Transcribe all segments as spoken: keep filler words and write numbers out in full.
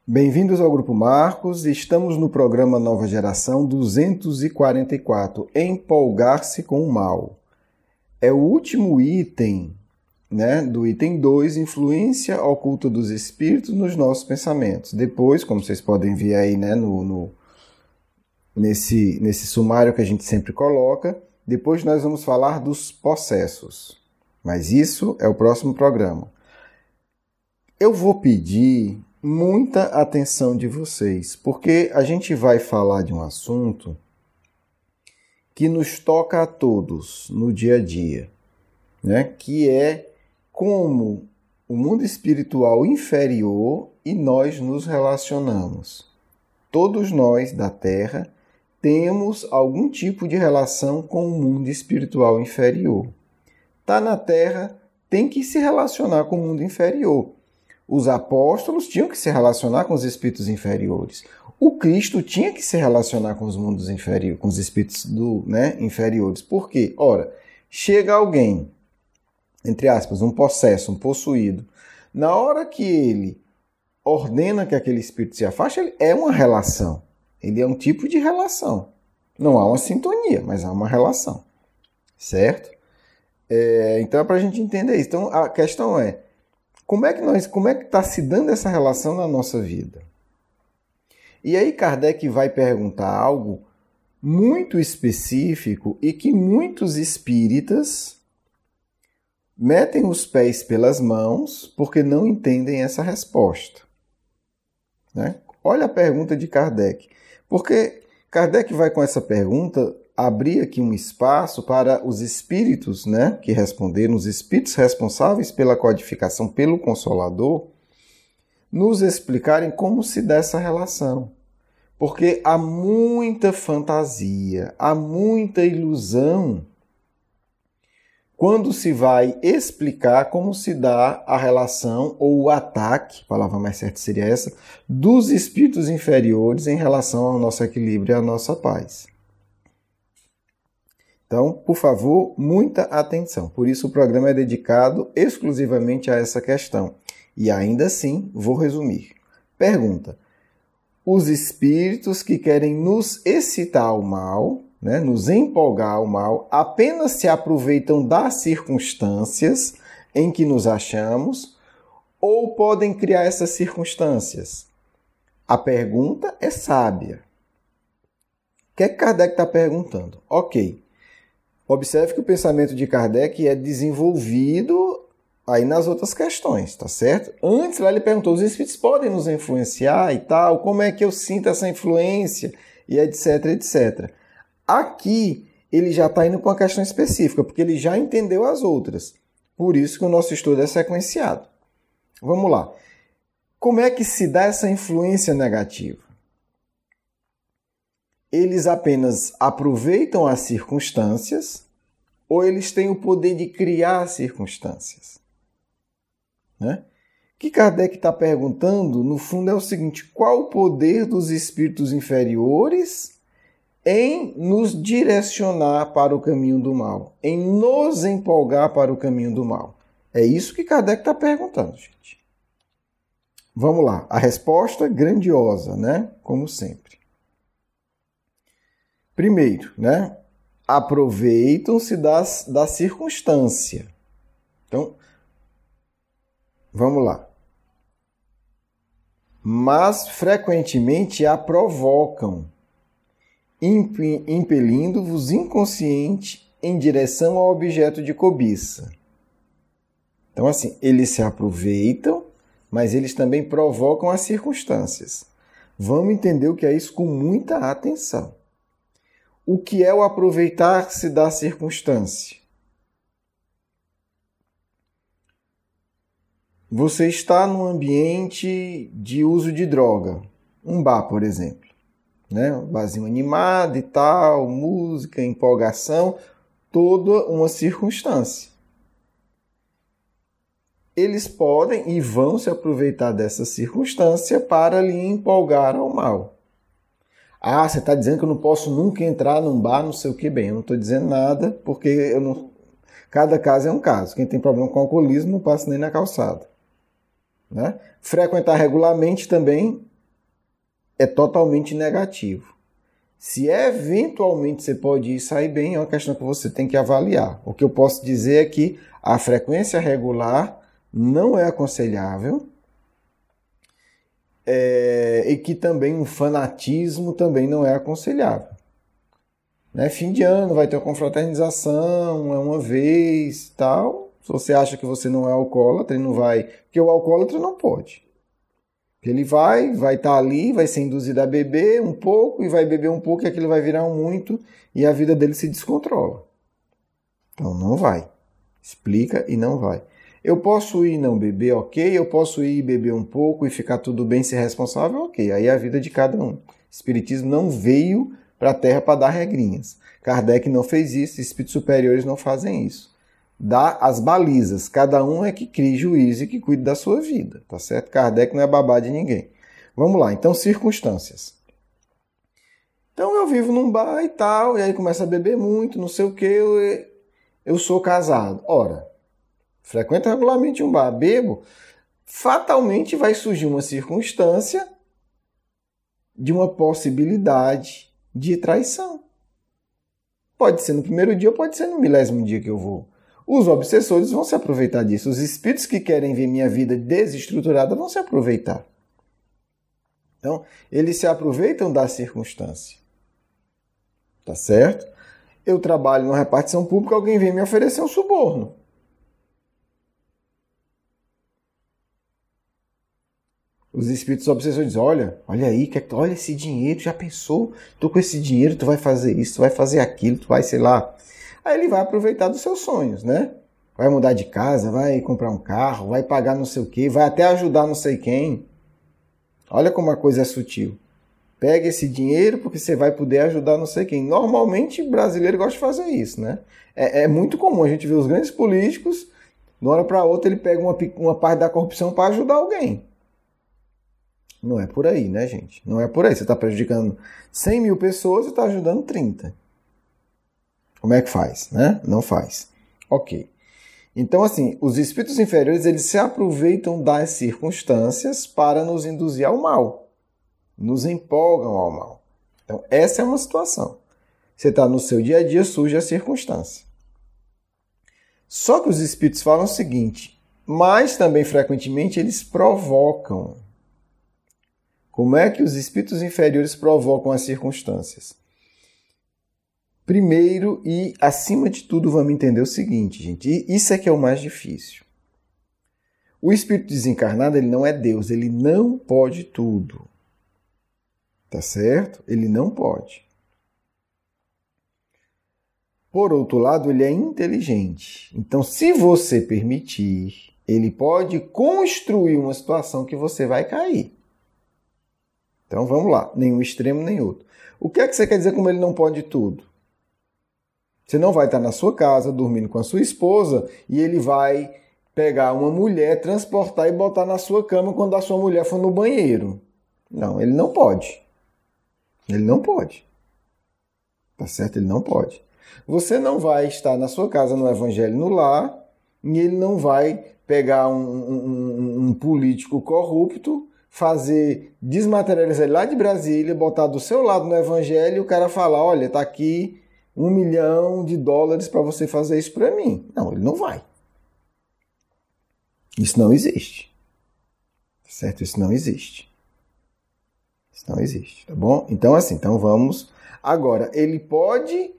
Bem-vindos ao Grupo Marcos, estamos no programa Nova Geração duzentos e quarenta e quatro, Empolgar-se com o Mal. É o último item, né, do item dois, Influência Oculta dos Espíritos nos Nossos Pensamentos. Depois, como vocês podem ver aí, né, no, no, nesse, nesse sumário que a gente sempre coloca, depois nós vamos falar dos possessos. Mas isso é o próximo programa. Eu vou pedir muita atenção de vocês, porque a gente vai falar de um assunto que nos toca a todos no dia a dia, né? Que é como o mundo espiritual inferior e nós nos relacionamos. Todos nós da Terra temos algum tipo de relação com o mundo espiritual inferior. Tá na Terra, tem que se relacionar com o mundo inferior. Os apóstolos tinham que se relacionar com os espíritos inferiores. O Cristo tinha que se relacionar com os mundos inferiores, com os espíritos do, né, inferiores. Por quê? Ora, chega alguém, entre aspas, um possesso, um possuído. Na hora que ele ordena que aquele espírito se afaste, ele é uma relação. Ele é um tipo de relação. Não há uma sintonia, mas há uma relação. Certo? É, então é para a gente entender isso. Então a questão é, Como é que nós, como é que está se dando essa relação na nossa vida? E aí Kardec vai perguntar algo muito específico e que muitos espíritas metem os pés pelas mãos porque não entendem essa resposta. Né? Olha a pergunta de Kardec. Porque Kardec vai com essa pergunta abrir aqui um espaço para os espíritos, né, que responderam, os espíritos responsáveis pela codificação pelo Consolador, nos explicarem como se dá essa relação. Porque há muita fantasia, há muita ilusão quando se vai explicar como se dá a relação ou o ataque, a palavra mais certa seria essa, dos espíritos inferiores em relação ao nosso equilíbrio e à nossa paz. Então, por favor, muita atenção. Por isso o programa é dedicado exclusivamente a essa questão. E ainda assim, vou resumir. Pergunta: os espíritos que querem nos excitar ao mal, né, nos empolgar ao mal, apenas se aproveitam das circunstâncias em que nos achamos ou podem criar essas circunstâncias? A pergunta é sábia. O que é que Kardec está perguntando? Ok. Observe que o pensamento de Kardec é desenvolvido aí nas outras questões, tá certo? Antes lá ele perguntou, os espíritos podem nos influenciar e tal? Como é que eu sinto essa influência? E etc, etcétera. Aqui ele já está indo para uma questão específica, porque ele já entendeu as outras. Por isso que o nosso estudo é sequenciado. Vamos lá. Como é que se dá essa influência negativa? Eles apenas aproveitam as circunstâncias ou eles têm o poder de criar circunstâncias? Né? O que Kardec está perguntando, no fundo, é o seguinte: qual o poder dos espíritos inferiores em nos direcionar para o caminho do mal, em nos empolgar para o caminho do mal? É isso que Kardec está perguntando, gente. Vamos lá. A resposta grandiosa, né? Como sempre. Primeiro, né? Aproveitam-se das, da circunstância. Então, vamos lá. Mas frequentemente a provocam, impelindo-vos inconsciente em direção ao objeto de cobiça. Então, assim, eles se aproveitam, mas eles também provocam as circunstâncias. Vamos entender o que é isso com muita atenção. O que é o aproveitar-se da circunstância? Você está num ambiente de uso de droga, um bar, por exemplo, né? Um barzinho animado e tal, música, empolgação, toda uma circunstância. Eles podem e vão se aproveitar dessa circunstância para lhe empolgar ao mal. Ah, você está dizendo que eu não posso nunca entrar num bar, não sei o que. Bem, eu não estou dizendo nada, porque eu não... cada caso é um caso. Quem tem problema com alcoolismo não passa nem na calçada. Né? Frequentar regularmente também é totalmente negativo. Se eventualmente você pode ir sair bem, é uma questão que você tem que avaliar. O que eu posso dizer é que a frequência regular não é aconselhável, é, e que também um fanatismo também não é aconselhável. Né? Fim de ano, vai ter uma confraternização, é uma vez, tal. Se você acha que você não é alcoólatra, ele não vai... Porque o alcoólatra não pode. Ele vai, vai estar ali, vai ser induzido a beber um pouco, e vai beber um pouco, e aquilo vai virar um muito, e a vida dele se descontrola. Então não vai. Explica e não vai. Eu posso ir e não beber, ok. Eu posso ir e beber um pouco e ficar tudo bem, ser responsável, ok. Aí é a vida de cada um. O Espiritismo não veio para a Terra para dar regrinhas. Kardec não fez isso, espíritos superiores não fazem isso. Dá as balizas. Cada um é que crie juízo e que cuide da sua vida, tá certo? Kardec não é babá de ninguém. Vamos lá, então circunstâncias. Então eu vivo num bar e tal, e aí começa a beber muito, não sei o que, eu, eu sou casado. Ora, frequento regularmente um bar, bebo, fatalmente vai surgir uma circunstância de uma possibilidade de traição. Pode ser no primeiro dia ou pode ser no milésimo dia que eu vou. Os obsessores vão se aproveitar disso. Os espíritos que querem ver minha vida desestruturada vão se aproveitar. Então, eles se aproveitam da circunstância. Tá certo? Eu trabalho numa repartição pública, alguém vem me oferecer um suborno. Os espíritos obsessores dizem, olha, olha aí, olha esse dinheiro, já pensou? Tu com esse dinheiro, tu vai fazer isso, tu vai fazer aquilo, tu vai, sei lá... Aí ele vai aproveitar dos seus sonhos, né? Vai mudar de casa, vai comprar um carro, vai pagar não sei o quê, vai até ajudar não sei quem. Olha como a coisa é sutil. Pega esse dinheiro porque você vai poder ajudar não sei quem. Normalmente o brasileiro gosta de fazer isso, né? É, é muito comum a gente ver os grandes políticos, de uma hora para outra ele pega uma, uma parte da corrupção para ajudar alguém. Não é por aí, né, gente? Não é por aí. Você está prejudicando cem mil pessoas e está ajudando trinta. Como é que faz, né? Não faz. Ok. Então, assim, os espíritos inferiores, eles se aproveitam das circunstâncias para nos induzir ao mal. Nos empolgam ao mal. Então, essa é uma situação. Você está no seu dia a dia, surge a circunstância. Só que os espíritos falam o seguinte, mas também, frequentemente, eles provocam. Como é que os espíritos inferiores provocam as circunstâncias? Primeiro e, acima de tudo, vamos entender o seguinte, gente. E isso é que é o mais difícil. O espírito desencarnado, ele não é Deus. Ele não pode tudo. Tá certo? Ele não pode. Por outro lado, ele é inteligente. Então, se você permitir, ele pode construir uma situação que você vai cair. Então, vamos lá. Nenhum extremo, nem outro. O que é que você quer dizer como ele não pode tudo? Você não vai estar na sua casa, dormindo com a sua esposa, e ele vai pegar uma mulher, transportar e botar na sua cama quando a sua mulher for no banheiro. Não, ele não pode. Ele não pode. Tá certo? Ele não pode. Você não vai estar na sua casa no Evangelho no Lar, e ele não vai pegar um, um, um político corrupto, fazer, desmaterializar ele lá de Brasília, botar do seu lado no Evangelho e o cara falar, olha, tá aqui um milhão de dólares para você fazer isso para mim. Não, ele não vai. Isso não existe. Certo? Isso não existe. Isso não existe, tá bom? Então, assim, então vamos... Agora, ele pode,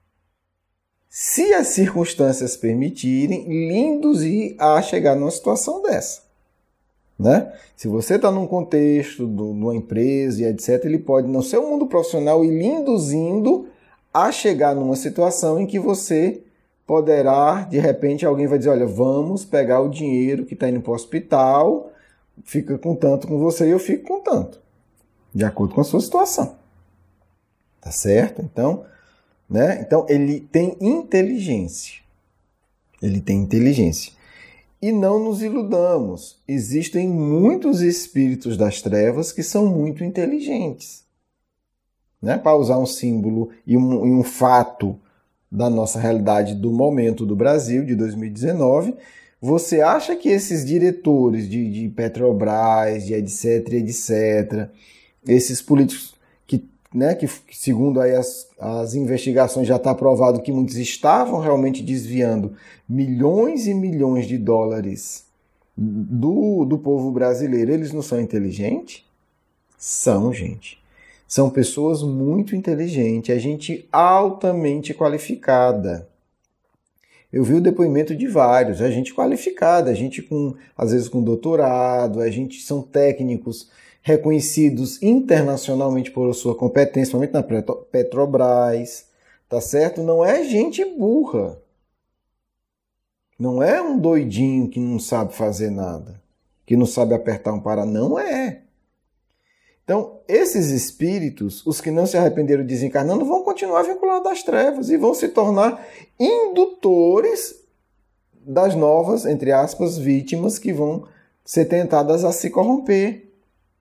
se as circunstâncias permitirem, lhe induzir a chegar numa situação dessa. Né? Se você está num contexto de uma empresa e etcétera, ele pode, no seu mundo profissional, ir lhe induzindo a chegar numa situação em que você poderá, de repente, alguém vai dizer, olha, vamos pegar o dinheiro que está indo para o hospital, fica com tanto com você e eu fico com tanto, de acordo com a sua situação. Tá certo? Então, né? Então ele tem inteligência. Ele tem inteligência. E não nos iludamos. Existem muitos espíritos das trevas que são muito inteligentes. Né? Para usar um símbolo e um, e um fato da nossa realidade do momento do Brasil, de dois mil e dezenove, você acha que esses diretores de, de Petrobras, de etc, etcétera, Esses políticos que, né, que segundo aí as, as investigações já está provado que muitos estavam realmente desviando milhões e milhões de dólares do, do povo brasileiro. Eles não são inteligentes? São, gente. São pessoas muito inteligentes, é gente altamente qualificada. Eu vi o depoimento de vários, é gente qualificada, é gente com, às vezes com doutorado, é gente, são técnicos reconhecidos internacionalmente por sua competência, principalmente na Petrobras, tá certo? Não é gente burra. Não é um doidinho que não sabe fazer nada, que não sabe apertar um para, não é. Então, esses espíritos, os que não se arrependeram desencarnando, vão continuar vinculados às trevas e vão se tornar indutores das novas, entre aspas, vítimas que vão ser tentadas a se corromper.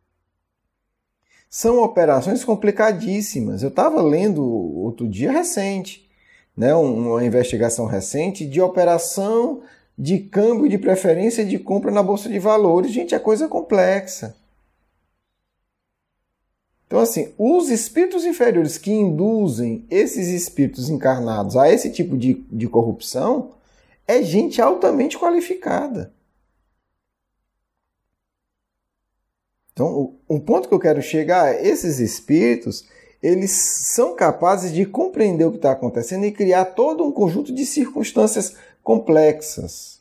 São operações complicadíssimas. Eu estava lendo outro dia recente, né, uma investigação recente de operação de câmbio de preferência de compra na Bolsa de Valores. Gente, é coisa complexa. Então, assim, os espíritos inferiores que induzem esses espíritos encarnados a esse tipo de, de corrupção é gente altamente qualificada. Então, o, o ponto que eu quero chegar é, esses espíritos, eles são capazes de compreender o que está acontecendo e criar todo um conjunto de circunstâncias complexas.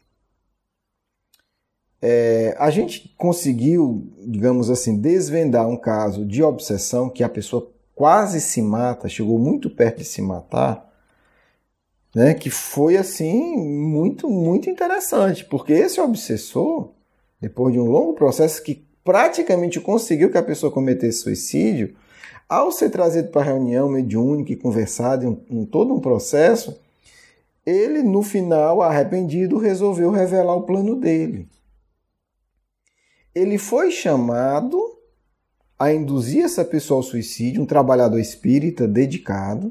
É, a gente conseguiu, digamos assim, desvendar um caso de obsessão que a pessoa quase se mata, chegou muito perto de se matar, né, que foi assim muito, muito interessante, porque esse obsessor, depois de um longo processo que praticamente conseguiu que a pessoa cometesse suicídio, ao ser trazido para a reunião mediúnica e conversado em, um, em todo um processo, ele, no final, arrependido, resolveu revelar o plano dele. Ele foi chamado a induzir essa pessoa ao suicídio, um trabalhador espírita dedicado,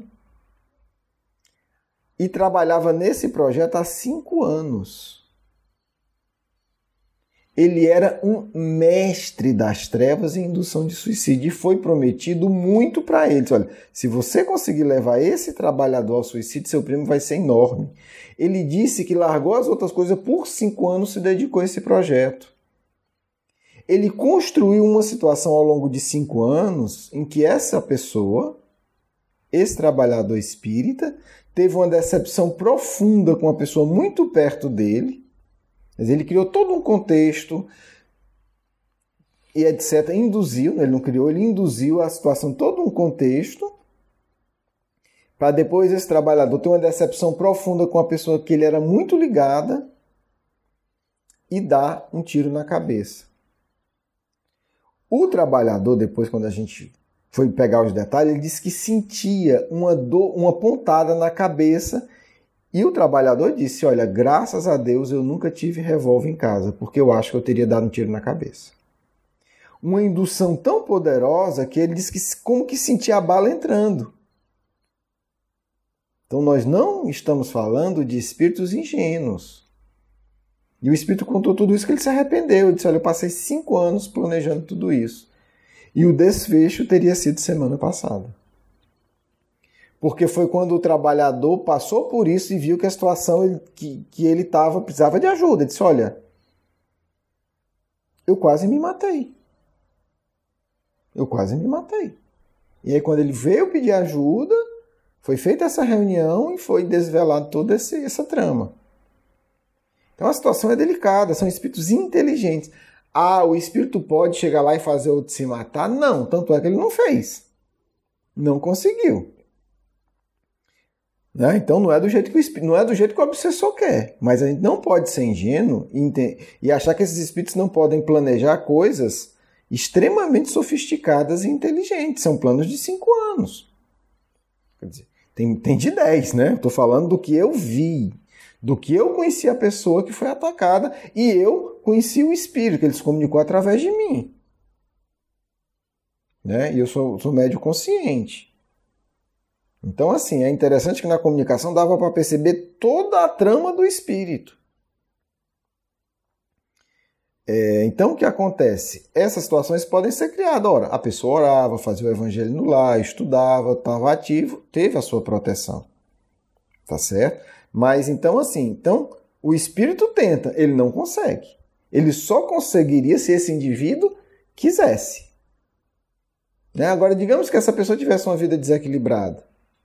e trabalhava nesse projeto há cinco anos. Ele era um mestre das trevas em indução de suicídio e foi prometido muito para ele. Olha, se você conseguir levar esse trabalhador ao suicídio, seu prêmio vai ser enorme. Ele disse que largou as outras coisas, por cinco anos se dedicou a esse projeto. Ele construiu uma situação ao longo de cinco anos em que essa pessoa, esse trabalhador espírita, teve uma decepção profunda com uma pessoa muito perto dele. Mas ele criou todo um contexto e etcétera. Induziu, ele não criou, ele induziu a situação, todo um contexto, para depois esse trabalhador ter uma decepção profunda com a pessoa que ele era muito ligada e dar um tiro na cabeça. O trabalhador, depois, quando a gente foi pegar os detalhes, ele disse que sentia uma dor, uma pontada na cabeça. E o trabalhador disse, olha, graças a Deus eu nunca tive revólver em casa, porque eu acho que eu teria dado um tiro na cabeça. Uma indução tão poderosa que ele disse que como que sentia a bala entrando. Então nós não estamos falando de espíritos ingênuos. E o espírito contou tudo isso que ele se arrependeu. Ele disse, olha, eu passei cinco anos planejando tudo isso. E o desfecho teria sido semana passada. Porque foi quando o trabalhador passou por isso e viu que a situação que, que ele estava precisava de ajuda. Ele disse, olha, eu quase me matei. Eu quase me matei. E aí quando ele veio pedir ajuda, foi feita essa reunião e foi desvelado toda esse, essa trama. Então a situação é delicada, são espíritos inteligentes. Ah, o espírito pode chegar lá e fazer outro se matar? Não, tanto é que ele não fez. Não conseguiu. Né? Então não é, do jeito que o espírito, não é do jeito que o obsessor quer. Mas a gente não pode ser ingênuo e, e achar que esses espíritos não podem planejar coisas extremamente sofisticadas e inteligentes. São planos de cinco anos. Quer dizer, tem, tem de dez, né? Estou falando do que eu vi. Do que eu conheci a pessoa que foi atacada e eu conheci o espírito, que ele se comunicou através de mim. Né? E eu sou, sou médio consciente. Então, assim, é interessante que na comunicação dava para perceber toda a trama do espírito. É, então, o que acontece? Essas situações podem ser criadas. Ora, a pessoa orava, fazia o evangelho no lar, estudava, estava ativo, teve a sua proteção. Tá certo? Mas então, assim, então, o espírito tenta, ele não consegue. Ele só conseguiria se esse indivíduo quisesse. Né? Agora, digamos que essa pessoa tivesse uma vida desequilibrada.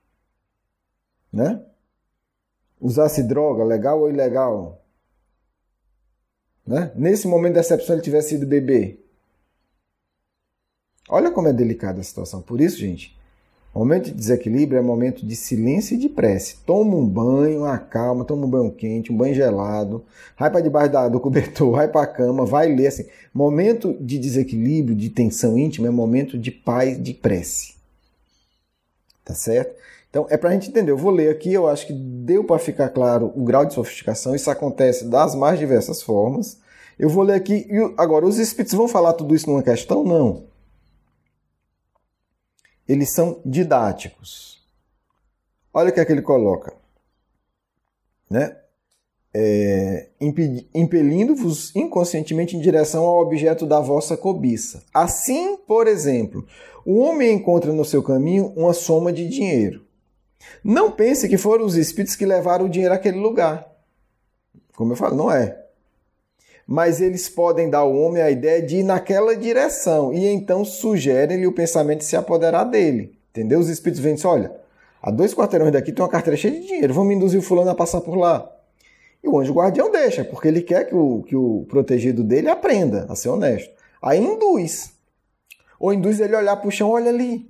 Né? Usasse droga, legal ou ilegal. Né? Nesse momento da decepção ele tivesse ido beber. Olha como é delicada a situação. Por isso, gente, momento de desequilíbrio é momento de silêncio e de prece. Toma um banho, acalma, toma um banho quente, um banho gelado, vai para debaixo da, do cobertor, vai para a cama, vai ler. Assim. Momento de desequilíbrio, de tensão íntima, é momento de paz, de prece. Tá certo? Então, é para a gente entender. Eu vou ler aqui, eu acho que deu para ficar claro o grau de sofisticação. Isso acontece das mais diversas formas. Eu vou ler aqui. Agora, os espíritos vão falar tudo isso numa questão? Não. Eles são didáticos. Olha o que é que ele coloca. Né? É, impelindo-vos inconscientemente em direção ao objeto da vossa cobiça. Assim, por exemplo, o homem encontra no seu caminho uma soma de dinheiro. Não pense que foram os espíritos que levaram o dinheiro àquele lugar. Como eu falo, não é. Mas eles podem dar ao homem a ideia de ir naquela direção e então sugerem-lhe o pensamento de se apoderar dele. Entendeu? Os espíritos vêm e dizem, olha, a dois quarteirões daqui tem uma carteira cheia de dinheiro, vamos induzir o fulano a passar por lá. E o anjo guardião deixa, porque ele quer que o, que o protegido dele aprenda a ser honesto. Aí induz. Ou induz ele a olhar para o chão, olha ali.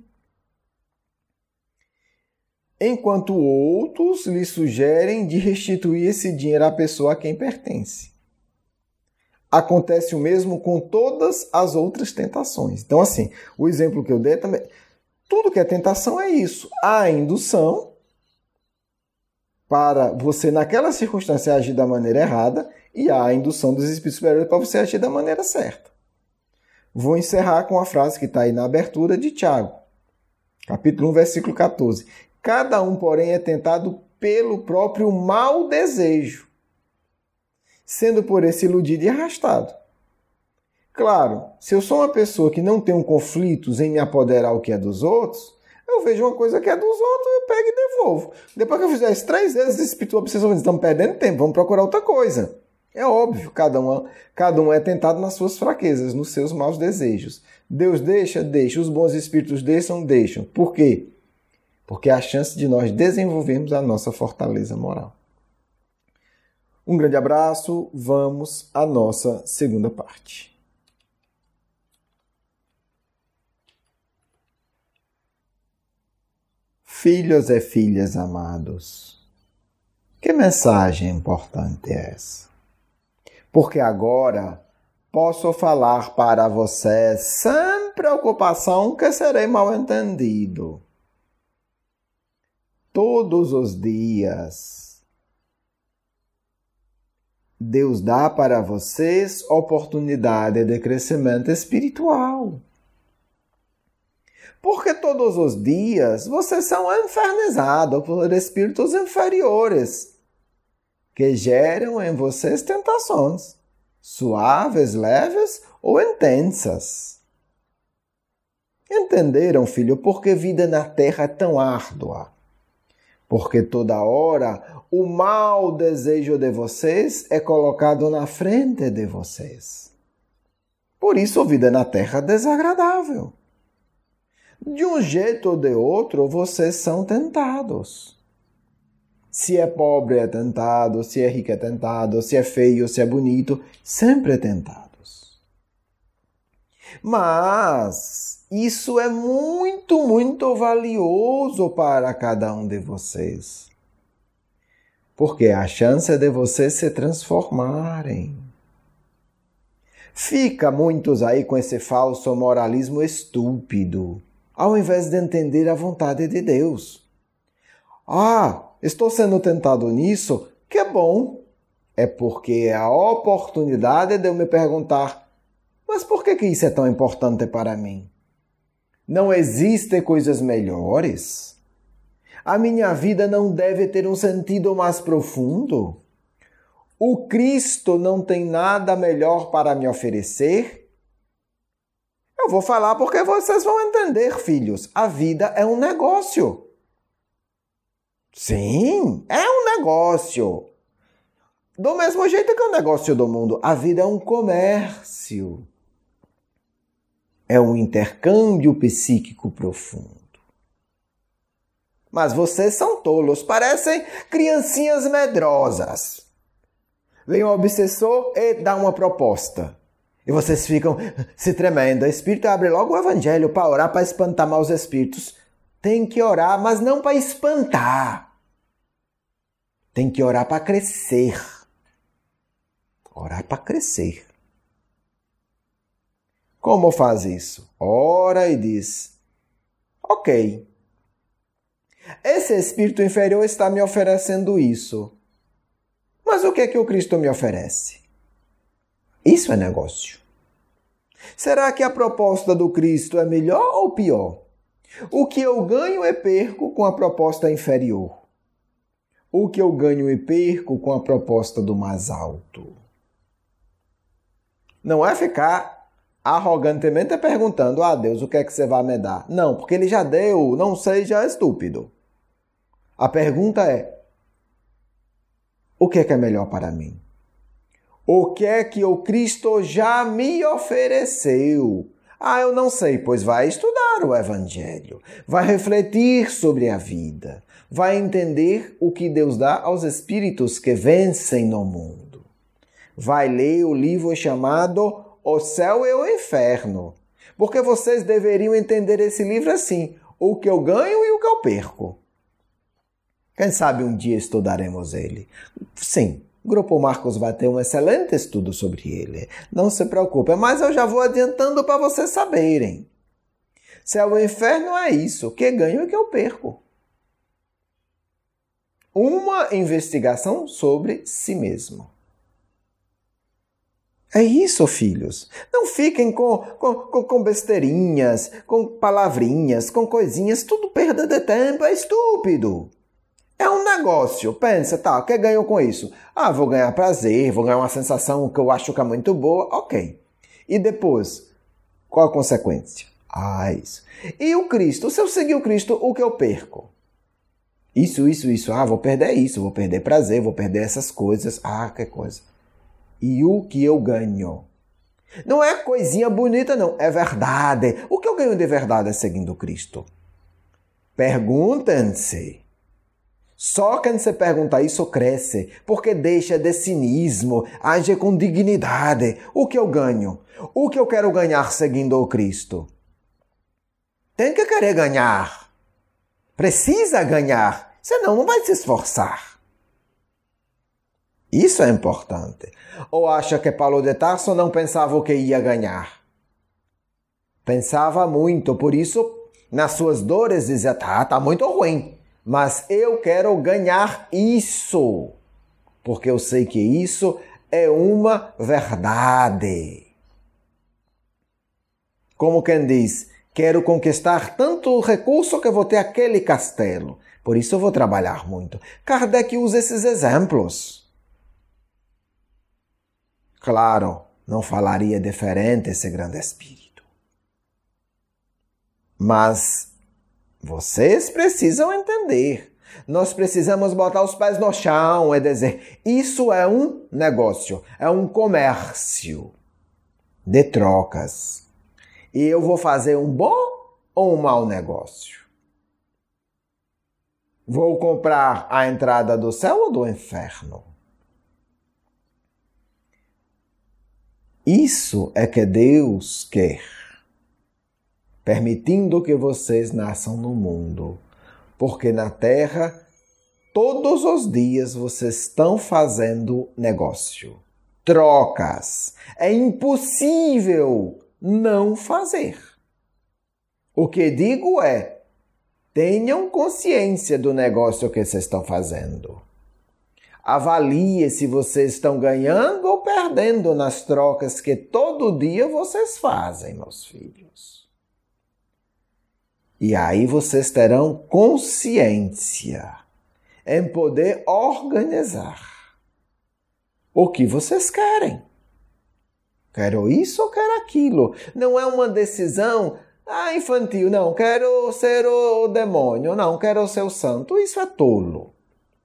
Enquanto outros lhe sugerem de restituir esse dinheiro à pessoa a quem pertence. Acontece o mesmo com todas as outras tentações. Então, assim, o exemplo que eu dei também... Tudo que é tentação é isso. Há indução para você, naquela circunstância, agir da maneira errada e há a indução dos espíritos superiores para você agir da maneira certa. Vou encerrar com a frase que está aí na abertura de Tiago, capítulo um, versículo catorze. Cada um, porém, é tentado pelo próprio mau desejo, sendo por esse iludido e arrastado. Claro, se eu sou uma pessoa que não tem conflitos em me apoderar o que é dos outros, eu vejo uma coisa que é dos outros, eu pego e devolvo. Depois que eu fizer isso três vezes, esse espírito obsessor vai dizer, estamos perdendo tempo, vamos procurar outra coisa. É óbvio, cada um, cada um é tentado nas suas fraquezas, nos seus maus desejos. Deus deixa? Deixa. Os bons espíritos deixam? Deixam. Por quê? Porque é a chance de nós desenvolvermos a nossa fortaleza moral. Um grande abraço, vamos à nossa segunda parte. Filhos e filhas amados, que mensagem importante é essa? Porque agora posso falar para vocês sem preocupação que serei mal entendido. Todos os dias, Deus dá para vocês oportunidade de crescimento espiritual. Porque todos os dias vocês são infernizados por espíritos inferiores que geram em vocês tentações, suaves, leves ou intensas. Entenderam, filho, por que a vida na Terra é tão árdua? Porque toda hora o mau desejo de vocês é colocado na frente de vocês. Por isso a vida na Terra é desagradável. De um jeito ou de outro, vocês são tentados. Se é pobre é tentado, se é rico é tentado, se é feio, se é bonito, sempre é tentados. Mas isso é muito, muito valioso para cada um de vocês. Porque é a chance de vocês se transformarem. Fica muitos aí com esse falso moralismo estúpido, ao invés de entender a vontade de Deus. Ah, estou sendo tentado nisso? Que bom! É porque é a oportunidade de eu me perguntar, mas por que que isso é tão importante para mim? Não existem coisas melhores? A minha vida não deve ter um sentido mais profundo? O Cristo não tem nada melhor para me oferecer? Eu vou falar porque vocês vão entender, filhos. A vida é um negócio. Sim, é um negócio. Do mesmo jeito que é um negócio do mundo, a vida é um comércio. É um intercâmbio psíquico profundo. Mas vocês são tolos, parecem criancinhas medrosas. Vem o obsessor e dá uma proposta. E vocês ficam se tremendo. O Espírito abre logo o Evangelho para orar, para espantar maus espíritos. Tem que orar, mas não para espantar. Tem que orar para crescer. Orar para crescer. Como faz isso? Ora e diz: ok, esse espírito inferior está me oferecendo isso. Mas o que é que o Cristo me oferece? Isso é negócio. Será que a proposta do Cristo é melhor ou pior? O que eu ganho e perco com a proposta inferior? O que eu ganho e perco com a proposta do mais alto? Não é ficar arrogantemente perguntando: ah, Deus, o que é que você vai me dar? Não, porque ele já deu, não seja estúpido. A pergunta é: o que é que é melhor para mim? O que é que o Cristo já me ofereceu? Ah, eu não sei, pois vai estudar o Evangelho, vai refletir sobre a vida, vai entender o que Deus dá aos espíritos que vencem no mundo. Vai ler o livro chamado O Céu e o Inferno, porque vocês deveriam entender esse livro assim: o que eu ganho e o que eu perco. Quem sabe um dia estudaremos ele. Sim, o Grupo Marcos vai ter um excelente estudo sobre ele. Não se preocupe, mas eu já vou adiantando para vocês saberem. Céu e inferno é isso, o que ganho e o que eu perco. Uma investigação sobre si mesmo. É isso, filhos. Não fiquem com, com, com, com besteirinhas, com palavrinhas, com coisinhas, tudo perda de tempo, é estúpido. É um negócio. Pensa, tá, o que ganho com isso? Ah, vou ganhar prazer, vou ganhar uma sensação que eu acho que é muito boa, ok. E depois, qual a consequência? Ah, isso. E o Cristo? Se eu seguir o Cristo, o que eu perco? Isso, isso, isso. Ah, vou perder isso, vou perder prazer, vou perder essas coisas. Ah, que coisa. E o que eu ganho? Não é coisinha bonita, não. É verdade. O que eu ganho de verdade seguindo Cristo? Perguntem-se. Só quem se pergunta isso cresce, porque deixa de cinismo, age com dignidade. O que eu ganho? O que eu quero ganhar seguindo o Cristo? Tem que querer ganhar. Precisa ganhar, senão não vai se esforçar. Isso é importante. Ou acha que Paulo de Tarso não pensava o que ia ganhar? Pensava muito, por isso, nas suas dores, dizia: tá, tá muito ruim. Mas eu quero ganhar isso, porque eu sei que isso é uma verdade. Como quem diz: quero conquistar tanto recurso que vou ter aquele castelo. Por isso eu vou trabalhar muito. Kardec usa esses exemplos. Claro, não falaria diferente esse grande espírito. Mas vocês precisam entender. Nós precisamos botar os pés no chão e dizer: isso é um negócio, é um comércio de trocas. E eu vou fazer um bom ou um mau negócio? Vou comprar a entrada do céu ou do inferno? Isso é que Deus quer, permitindo que vocês nasçam no mundo, porque na Terra, todos os dias vocês estão fazendo negócio, trocas. É impossível não fazer. O que digo é: tenham consciência do negócio que vocês estão fazendo. Avalie se vocês estão ganhando ou perdendo nas trocas que todo dia vocês fazem, meus filhos. E aí vocês terão consciência em poder organizar. O que vocês querem? Quero isso ou quero aquilo? Não é uma decisão ah, infantil. Não, quero ser o demônio. Não, quero ser o santo. Isso é tolo.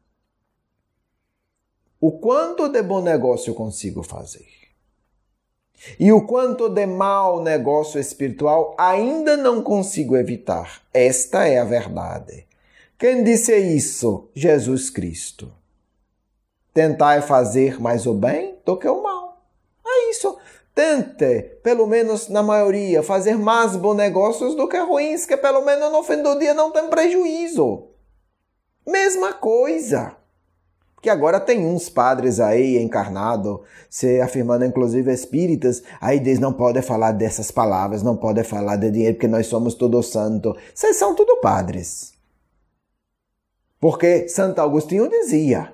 O quanto de bom negócio eu consigo fazer? E o quanto de mau negócio espiritual ainda não consigo evitar? Esta é a verdade. Quem disse isso? Jesus Cristo. Tentai fazer mais o bem do que o mal. É isso. Tente, pelo menos na maioria, fazer mais bons negócios do que ruins, que pelo menos no fim do dia não tem prejuízo. Mesma coisa. Porque agora tem uns padres aí encarnados, se afirmando inclusive espíritas, aí diz não pode falar dessas palavras, não pode falar de dinheiro, porque nós somos todos santos. Vocês são tudo padres. Porque Santo Agostinho dizia,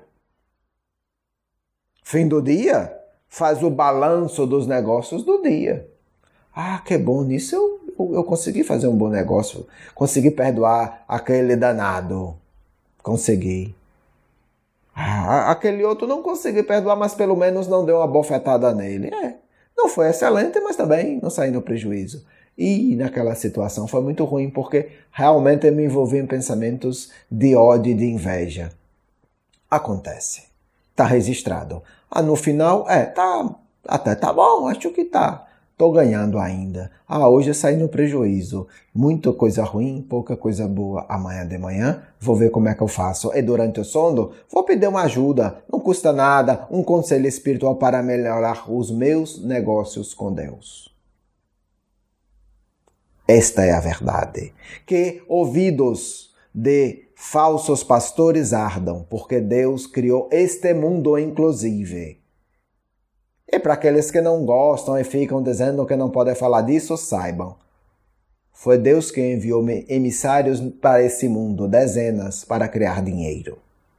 fim do dia, faz o balanço dos negócios do dia. Ah, que bom, nisso eu, eu consegui fazer um bom negócio, consegui perdoar aquele danado, consegui. Ah, aquele outro não consegui perdoar, mas pelo menos não deu uma bofetada nele. É, não foi excelente, mas também não saí no prejuízo. E naquela situação foi muito ruim, porque realmente eu me envolvi em pensamentos de ódio e de inveja. Acontece. Está registrado. Ah, no final, é, tá, até tá bom, acho que tá. Tô ganhando ainda. Ah, hoje eu saí no prejuízo. Muita coisa ruim, pouca coisa boa. Amanhã de manhã, vou ver como é que eu faço. E durante o sono, vou pedir uma ajuda. Não custa nada, um conselho espiritual para melhorar os meus negócios com Deus. Esta é a verdade. Que ouvidos de falsos pastores ardam, porque Deus criou este mundo inclusive. E para aqueles que não gostam e ficam dizendo que não podem falar disso, saibam. Foi Deus que enviou emissários para esse mundo, dezenas, para criar dinheiro.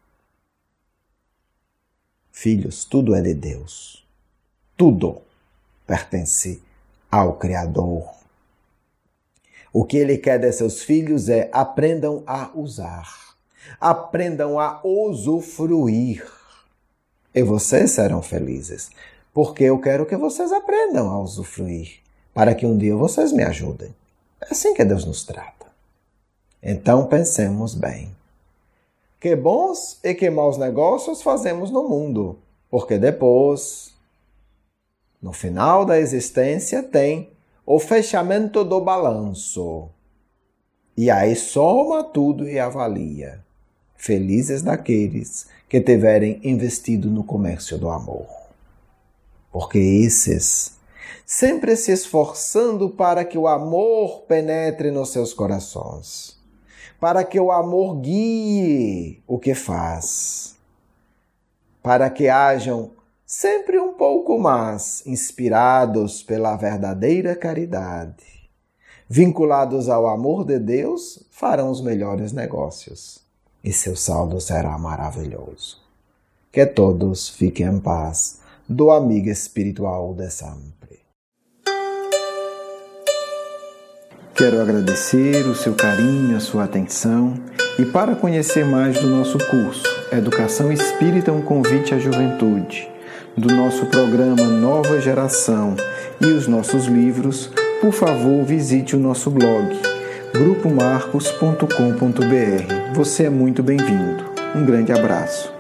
Filhos, tudo é de Deus. Tudo pertence ao Criador. O que Ele quer de seus filhos é aprendam a usar. Aprendam a usufruir. E vocês serão felizes. Porque eu quero que vocês aprendam a usufruir, para que um dia vocês me ajudem. É assim que Deus nos trata. Então pensemos bem. Que bons e que maus negócios fazemos no mundo, porque depois, no final da existência, tem o fechamento do balanço. E aí soma tudo e avalia. Felizes daqueles que tiverem investido no comércio do amor. Porque esses, sempre se esforçando para que o amor penetre nos seus corações, para que o amor guie o que faz, para que hajam sempre um pouco mais inspirados pela verdadeira caridade, vinculados ao amor de Deus, farão os melhores negócios e seu saldo será maravilhoso. Que todos fiquem em paz. Do amigo espiritual de sempre. Quero agradecer o seu carinho, a sua atenção e para conhecer mais do nosso curso Educação Espírita, um convite à juventude, do nosso programa Nova Geração e os nossos livros, por favor visite o nosso blog grupo marcos ponto com ponto br. Você é muito bem-vindo. Um grande abraço.